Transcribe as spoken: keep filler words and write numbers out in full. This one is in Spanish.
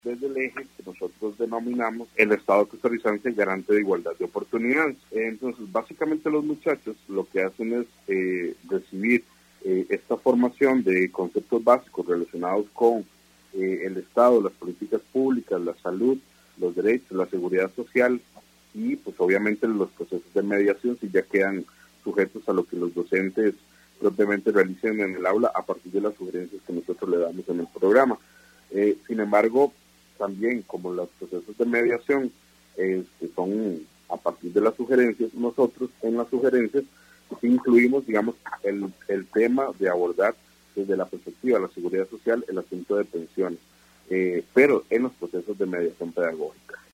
desde el eje que nosotros denominamos el Estado costarricense garante de igualdad de oportunidades. Entonces, básicamente los muchachos lo que hacen es eh, recibir eh, esta formación de conceptos básicos relacionados con eh, el Estado, las políticas públicas, la salud, los derechos, la seguridad social y pues obviamente los procesos de mediación si ya quedan sujetos a lo que los docentes propiamente realicen en el aula a partir de las sugerencias que nosotros le damos en el programa. Eh, sin embargo, también como los procesos de mediación eh, que son a partir de las sugerencias, nosotros en las sugerencias pues, incluimos, digamos, el, el tema de abordar desde la perspectiva de la seguridad social el asunto de pensiones, eh, pero en los procesos de mediación pedagógica.